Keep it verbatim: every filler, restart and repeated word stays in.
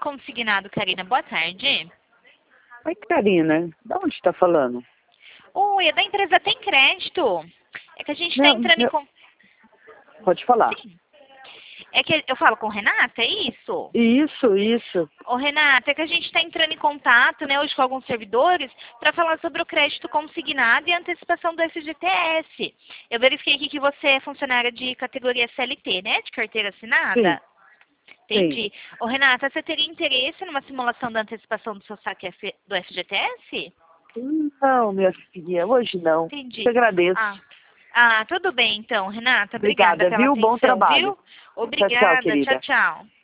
Consignado, Karina. Boa tarde. Oi, Karina. Da onde está falando? Oi, é da empresa Tem Crédito. É que a gente está Meu- entrando meu- em... con- Pode falar. Sim. É que eu falo com Renata, é isso? Isso, isso. Ô, Renata, é que a gente está entrando em contato, né, hoje com alguns servidores para falar sobre o crédito consignado e a antecipação do F G T S. Eu verifiquei aqui que você é funcionária de categoria C L T, né, de carteira assinada? Sim. Entendi. Ô, Renata, você teria interesse numa simulação da antecipação do seu saque F- do F G T S? Não, minha filha, hoje não. Entendi. Te agradeço. Ah, ah, tudo bem então, Renata. Obrigada, Obrigada, pela viu? atenção, Bom trabalho. viu? Tchau, tchau, Obrigada. querida. Tchau, tchau.